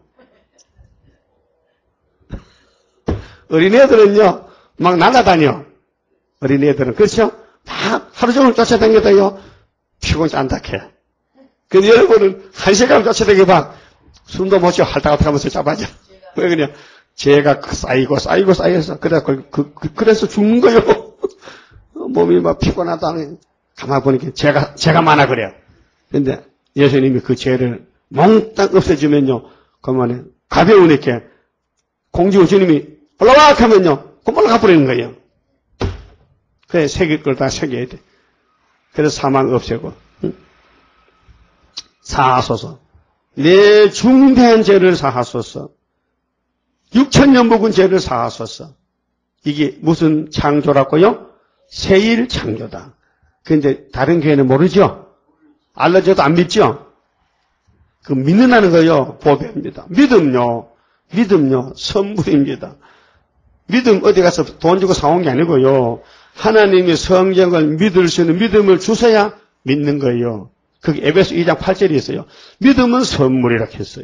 어린애들은요 막 날아다녀. 어린애들은 그렇죠? 막 하루 종일 쫓아다녀도요 피곤치 않다해. 근데 여러분은 한 시간 쫓아다녀봐 숨도 못 쉬어 할다갈다 하면서 잡아줘. 왜 그러냐? 죄가 쌓이고 쌓이고 쌓여서 그래서 그, 그, 그래서 죽는 거요. 몸이 막 피곤하다. 가만 보니까 죄가 죄가 많아 그래요. 근데 예수님이 그 죄를 몽땅 없애주면요, 그만에 가벼우니까 공주 주님이 올라와 하면요, 그 올라가 버리는 거예요. 그래 새길 걸 다 새겨야 돼. 그래서 사망 없애고 응? 사하소서. 내 중대한 죄를 사하소서. 육천 년 묵은 죄를 사하소서. 이게 무슨 창조라고요? 새일 창조다. 그런데 다른 교회는 모르죠? 알려줘도 안 믿죠? 그 믿는다는 거요, 보배입니다. 믿음요, 믿음요, 선물입니다. 믿음 어디 가서 돈 주고 사온 게 아니고요. 하나님의 성경을 믿을 수 있는 믿음을 주셔야 믿는 거예요. 거기 에베소 이 장 팔 절이 있어요. 믿음은 선물이라 했어요.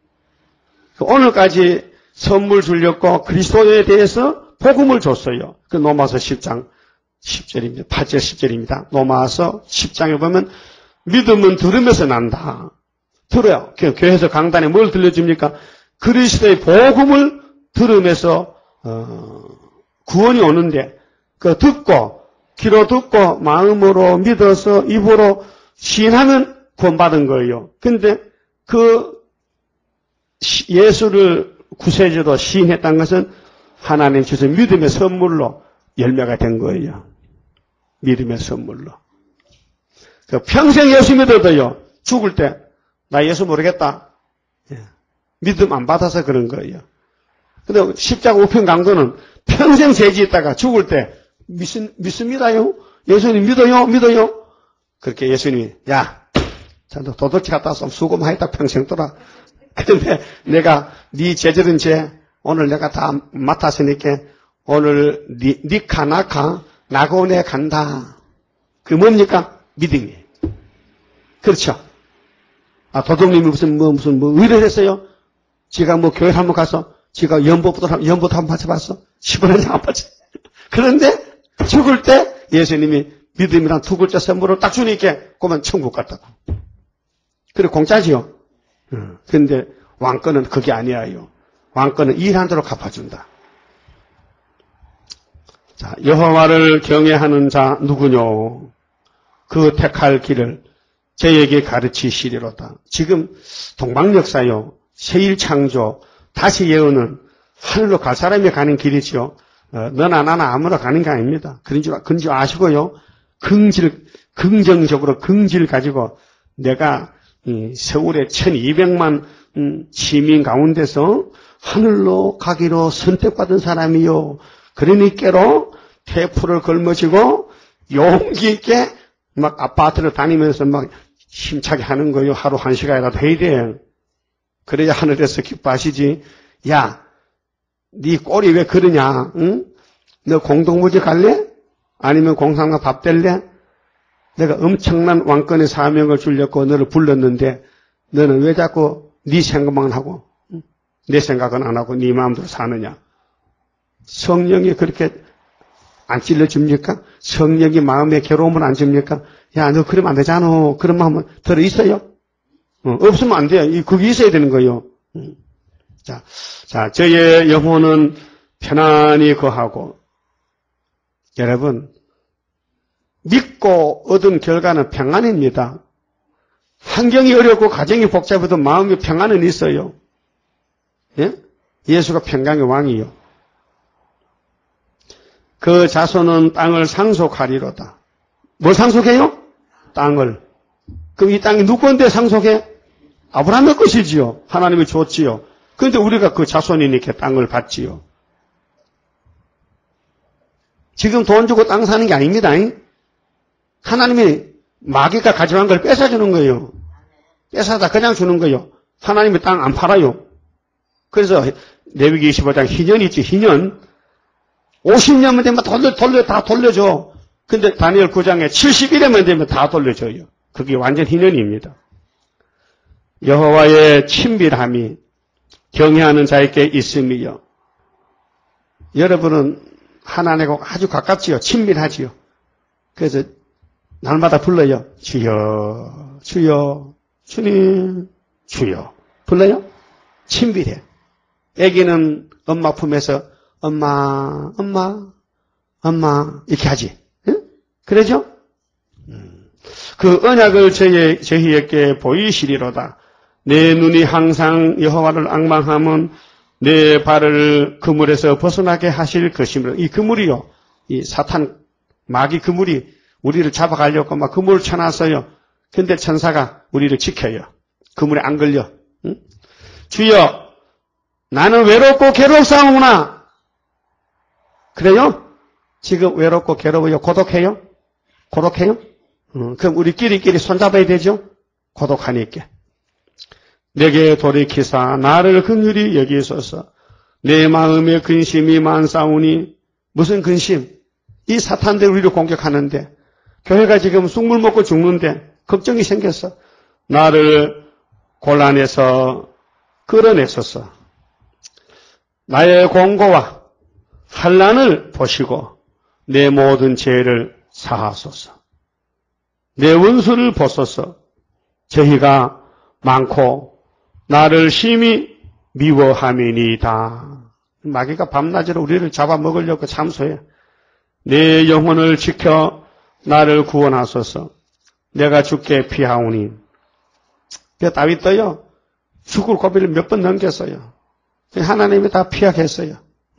오늘까지 선물 주려고 그리스도에 대해서 복음을 줬어요. 그 로마서 십 장 십 절입니다. 팔 절 십 절입니다. 로마서 십 장에 보면 믿음은 들으면서 난다. 들어요. 교회에서 강단에 뭘 들려줍니까? 그리스도의 복음을 들으면서 어, 구원이 오는데 그 듣고 귀로 듣고 마음으로 믿어서 입으로 시인하면 구원받은 거예요. 근데 그 예수를 구세주로 시인했다는 것은 하나님 주신 믿음의 선물로 열매가 된 거예요. 믿음의 선물로. 그 평생 예수 믿어도요, 죽을 때 나 예수 모르겠다. 예. 믿음 안 받아서 그런 거예요. 근데 십자가 우편 강도는 평생 죄지있다가 죽을 때 믿, 믿습니다요? 예수님 믿어요? 믿어요? 그렇게 예수님이 야, 너 도둑질 갔다 왔으면 수고 많이 했다 평생 돌아. 그런데 내가 네 죄질은 죄 오늘 내가 다 맡았으니까 오늘 니, 니카 나카 나고네 간다. 그 뭡니까? 믿음이에요. 그렇죠? 아, 도둑님이 무슨, 뭐, 무슨, 뭐, 의뢰를 했어요? 지가 뭐, 교회 한번 가서, 지가 연보부터, 연보도 한번 받쳐봤어? 십 원에 안 받쳐. 그런데, 죽을 때, 예수님이 믿음이란 두 글자 선물을 딱 주니까, 그만 천국 갔다고. 그래, 공짜지요? 응. 근데, 왕권은 그게 아니에요. 왕권은 일한대로 갚아준다. 자, 여호와를 경외하는 자 누구뇨? 그 택할 길을 저에게 가르치시리로다. 지금 동방역사요, 세일창조, 다시 예언은 하늘로 갈 사람이 가는 길이지요. 어, 너나 나나 아무나 가는 게 아닙니다. 그런 줄, 그런 줄 아시고요. 긍질, 긍정적으로 긍질 가지고 내가 이 서울의 천이백만 음, 시민 가운데서 하늘로 가기로 선택받은 사람이요. 그러니까로 테이프를 걸머지고 용기 있게 막 아파트를 다니면서 막 힘차게 하는 거요. 하루 한 시간이라도 해야 돼. 그래야 하늘에서 기뻐하시지. 야, 네 꼴이 왜 그러냐? 응? 너 공동무지 갈래? 아니면 공산당 밥 될래? 내가 엄청난 왕권의 사명을 주려고 너를 불렀는데 너는 왜 자꾸 네 생각만 하고 내 생각은 안 하고 네 마음대로 사느냐? 성령이 그렇게 안 찔러줍니까? 성령이 마음에 괴로움을 안 줍니까? 야, 너 그러면 안 되잖아. 그런 마음은 들어있어요? 어, 없으면 안 돼요. 이, 그게 있어야 되는 거예요. 음. 자, 자, 저의 영혼은 편안히 거하고, 여러분, 믿고 얻은 결과는 평안입니다. 환경이 어렵고 가정이 복잡해도 마음이 평안은 있어요. 예? 예수가 평강의 왕이요. 그 자손은 땅을 상속하리로다. 뭘 상속해요? 땅을. 그럼 이 땅이 누구한테 상속해? 아브라함의 것이지요. 하나님이 줬지요. 그런데 우리가 그 자손이니까 땅을 받지요. 지금 돈 주고 땅 사는 게 아닙니다. 하나님이 마귀가 가져간 걸 뺏어주는 거예요. 뺏어다 그냥 주는 거예요. 하나님이 땅 안 팔아요. 그래서 레위기 이십오 장 희년이 있지, 희년. 오십 년만 되면 돌려, 돌려, 다 돌려줘. 근데 다니엘 구 장에 칠십일 회만 되면 다 돌려줘요. 그게 완전 희년입니다. 여호와의 친밀함이 경외하는 자에게 있음이요. 여러분은 하나님과 아주 가깝지요. 친밀하지요. 그래서 날마다 불러요. 주여, 주여, 주님, 주여. 불러요? 친밀해. 애기는 엄마 품에서 엄마, 엄마, 엄마 이렇게 하지. 응? 그러죠? 음. 그 언약을 저희, 저희에게 보이시리로다. 내 눈이 항상 여호와를 앙망하면 내 발을 그물에서 벗어나게 하실 것이므로. 이 그물이요. 이 사탄, 마귀 그물이 우리를 잡아가려고 막 그물을 쳐놨어요. 근데 천사가 우리를 지켜요. 그물에 안 걸려. 응? 주여, 나는 외롭고 괴롭사오나. 그래요? 지금 외롭고 괴로워요? 고독해요? 고독해요? 음, 그럼 우리끼리끼리 손잡아야 되죠? 고독하니까. 내게 돌이키사 나를 긍휼히 여기소서. 내 마음에 근심이 많사오니. 무슨 근심? 이 사탄들 우리를 공격하는데, 교회가 지금 쑥물 먹고 죽는데 걱정이 생겼어. 나를 곤란에서 끌어내소서. 나의 공고와 환난을 보시고 내 모든 죄를 사하소서. 내 원수를 보소서. 저희가 많고 나를 심히 미워함이니이다. 마귀가 밤낮으로 우리를 잡아먹으려고 참소해. 내 영혼을 지켜 나를 구원하소서. 내가 죽게 피하오니. 그 다윗도요, 죽을 고비를 몇 번 넘겼어요. 하나님이 다 피하겠어요.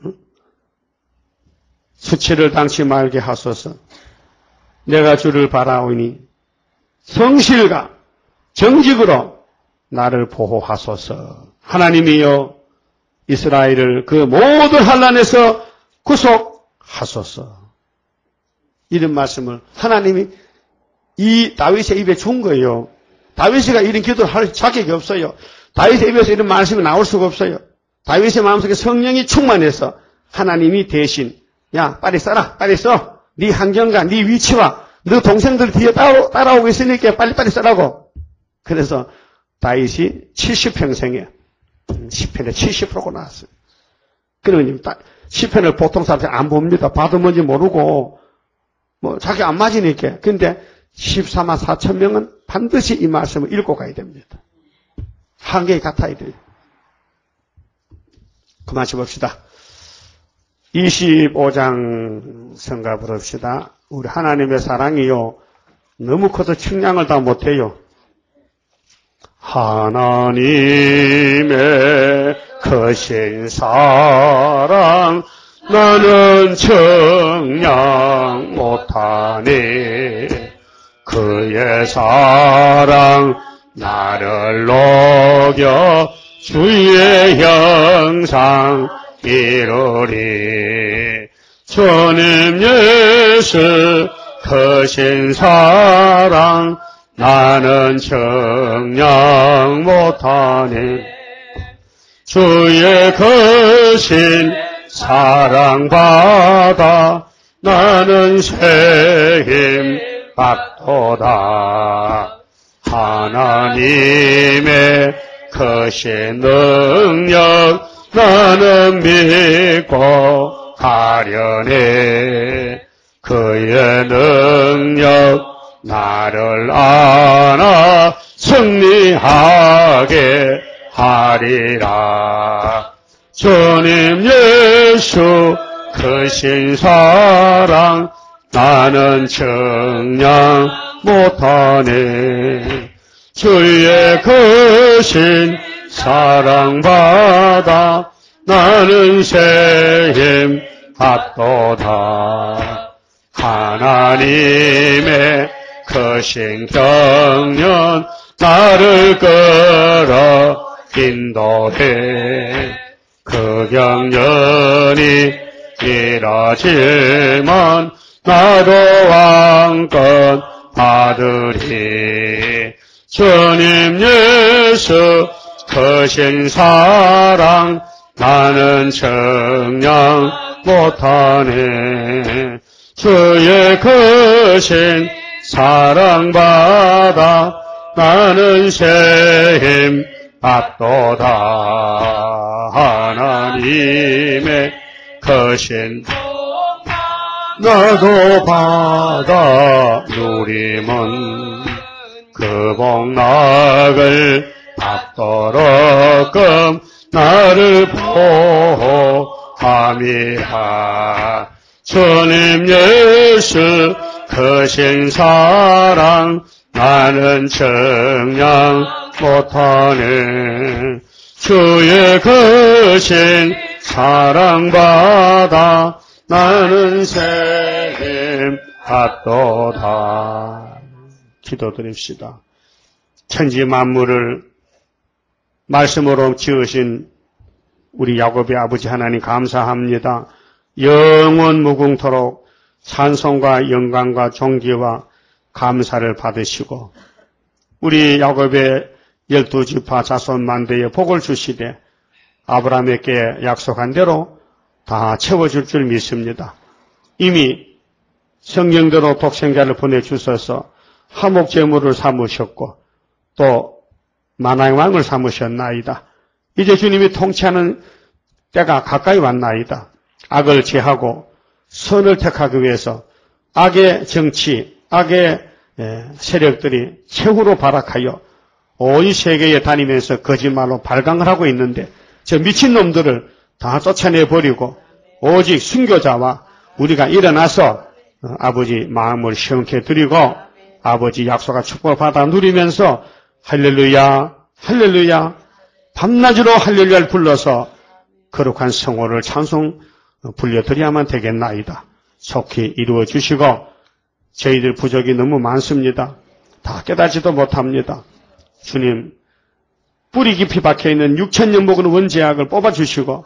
수치를 당치 말게 하소서. 내가 주를 바라오니 성실과 정직으로 나를 보호하소서. 하나님이여 이스라엘을 그 모든 환난에서 구속하소서. 이런 말씀을 하나님이 이 다윗의 입에 준 거예요. 다윗이가 이런 기도를 할 자격이 없어요. 다윗의 입에서 이런 말씀이 나올 수가 없어요. 다윗의 마음속에 성령이 충만해서 하나님이 대신 야 빨리 써라, 빨리 써. 네 환경과 네 위치와 너 동생들 뒤에 따라, 따라오고 있으니까 빨리빨리 써라고. 그래서 다윗이 칠십 평생에 시편에 칠십 퍼센트가 나왔어요. 그러면 시편을 보통 사람들이 안 봅니다. 봐도 뭔지 모르고 뭐 자기 안 맞으니까. 근데 십사만 사천 명은 반드시 이 말씀을 읽고 가야 됩니다. 한계에 같아야 돼요. 그만 봅시다. 이십오 장 성가 부릅시다. 우리 하나님의 사랑이요 너무 커서 측량을 다 못해요. 하나님의 크신 사랑 나는 측량 못하니. 그의 사랑 나를 녹여 주의 형상 이루리. 주님 예수 크신 사랑 나는 측량 못하니. 주의 크신 사랑 받아 나는 새 힘 받도다. 하나님의 크신 능력 나는 믿고 가려네. 그의 능력 나를 안아 승리하게 하리라. 주님 예수 크신 사랑 나는 청량 못하네. 주의 크신 사랑받아 나는 새 힘 받도다. 하나님의 크신 경륜 나를 끌어 인도해. 그 경륜이 길어지만 나도 왕권 받으리. 주님 예수 크신 사랑 나는 청량 못하네. 주의 크신 사랑받아 나는 새 힘 받도다. 하나님의 크신 나도 받아 누리면 그 복락을 받도록끔 나를 보호함이하. 주님 예수 크신 사랑 나는 청량 못하네. 주의 크신 사랑받아 나는 새 힘 받도다. 기도드립시다. 천지 만물을 말씀으로 지으신 우리 야곱의 아버지 하나님 감사합니다. 영원 무궁토록 찬송과 영광과 존귀와 감사를 받으시고 우리 야곱의 열두 지파 자손 만대에 복을 주시되 아브라함에게 약속한 대로 다 채워줄 줄 믿습니다. 이미 성경대로 독생자를 보내주셔서 화목제물을 삼으셨고 또 만왕의 왕을 삼으셨나이다. 이제 주님이 통치하는 때가 가까이 왔나이다. 악을 제하고 선을 택하기 위해서 악의 정치, 악의 세력들이 최후로 발악하여 온 세계에 다니면서 거짓말로 발광을 하고 있는데 저 미친놈들을 다 쫓아내버리고 오직 순교자와 우리가 일어나서 아버지 마음을 시원케 드리고 아버지 약속과 축복을 받아 누리면서 할렐루야 할렐루야 밤낮으로 할렐루야를 불러서 거룩한 성호를 찬송 불려드려야만 되겠나이다. 속히 이루어 주시고 저희들 부족이 너무 많습니다. 다 깨닫지도 못합니다. 주님 뿌리 깊이 박혀있는 육천 년 먹은 원죄악을 뽑아주시고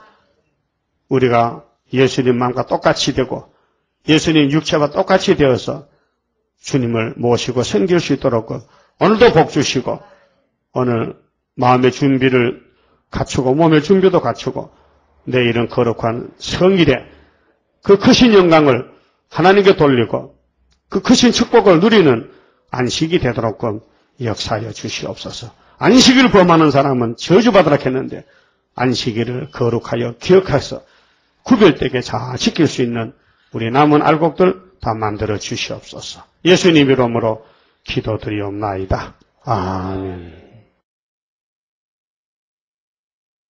우리가 예수님 마음과 똑같이 되고 예수님 육체와 똑같이 되어서 주님을 모시고 섬길 수 있도록 오늘도 복 주시고 오늘 마음의 준비를 갖추고 몸의 준비도 갖추고 내일은 거룩한 성일에 그 크신 영광을 하나님께 돌리고 그 크신 축복을 누리는 안식이 되도록 역사하여 주시옵소서. 안식일을 범하는 사람은 저주받으라 했는데 안식일을 거룩하여 기억해서 구별되게 잘 지킬 수 있는 우리 남은 알곡들 다 만들어 주시옵소서. 예수님 이름으로 기도드리옵나이다. 아멘.